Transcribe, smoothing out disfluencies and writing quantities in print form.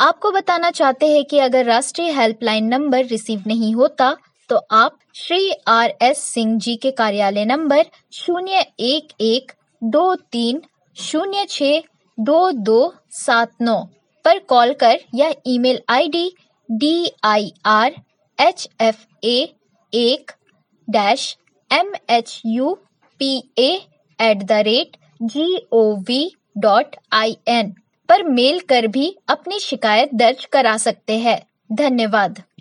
आपको बताना चाहते हैं कि अगर राष्ट्रीय हेल्पलाइन नंबर रिसीव नहीं होता तो आप श्री R.S. सिंह जी के कार्यालय नंबर 011230622279 पर कॉल कर या ईमेल ID dirhfa1MHUPA@gov.in पर मेल कर भी अपनी शिकायत दर्ज करा सकते हैं। धन्यवाद।